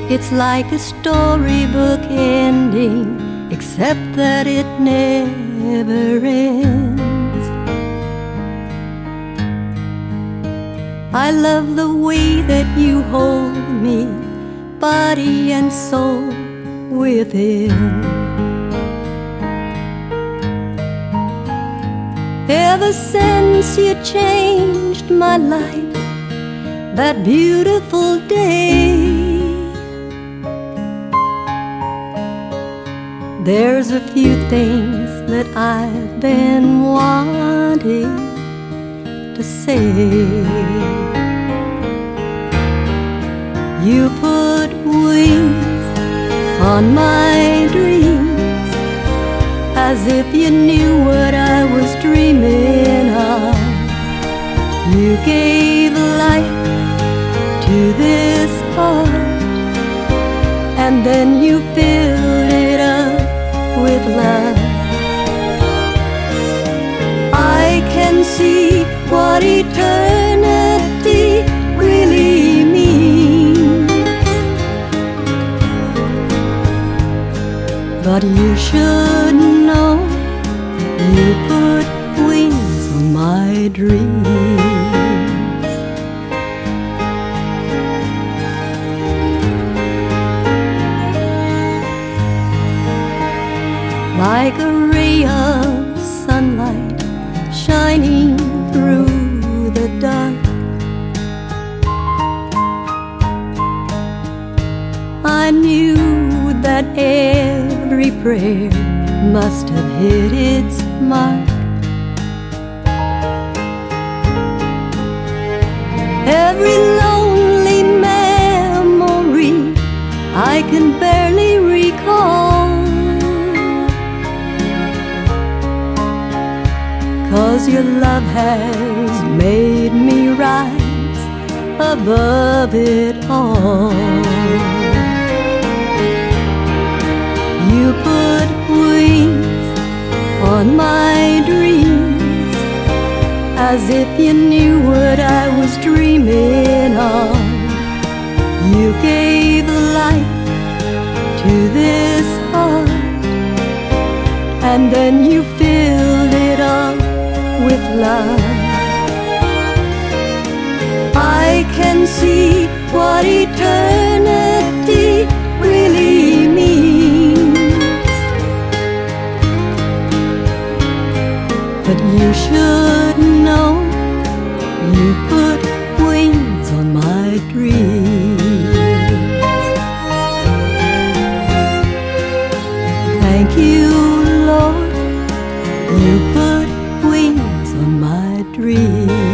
It's like a storybook ending, except that it never ends. I love the way that you hold me, body and soul within. Ever since you changed my life that beautiful day, there's a few things that I've been wanting to say. You put wings on my dreams, as if you knew what I was dreaming of. You gave life to this heart, and then you filled it up with love. I can see what eternity really means, but you should know you put wings on my dreams. Like a ray of sunlight shining through the dark, I knew that every prayer must have hit its mark. Every lonely memory I can barely recall, 'cause your love has made me rise above it all. You put wings on my dreams, as if you knew what I was dreaming of. You gave life to this heart, and then you filled it up with love. I can see what eternity really means, but you should know you put wings on my dreams. Thank you, Lord, you put wings on my dreams.